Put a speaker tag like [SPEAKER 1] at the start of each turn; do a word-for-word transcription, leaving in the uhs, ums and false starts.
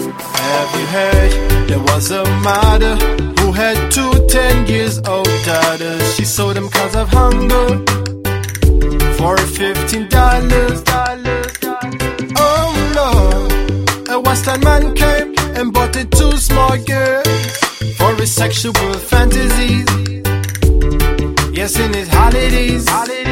[SPEAKER 1] Have you heard? There was a mother who had two ten years old daughters. She sold them cause of hunger for fifteen dollars. Oh Lord, a Western man came and bought the two small girls for his sexual fantasies. Yes, in his holidays.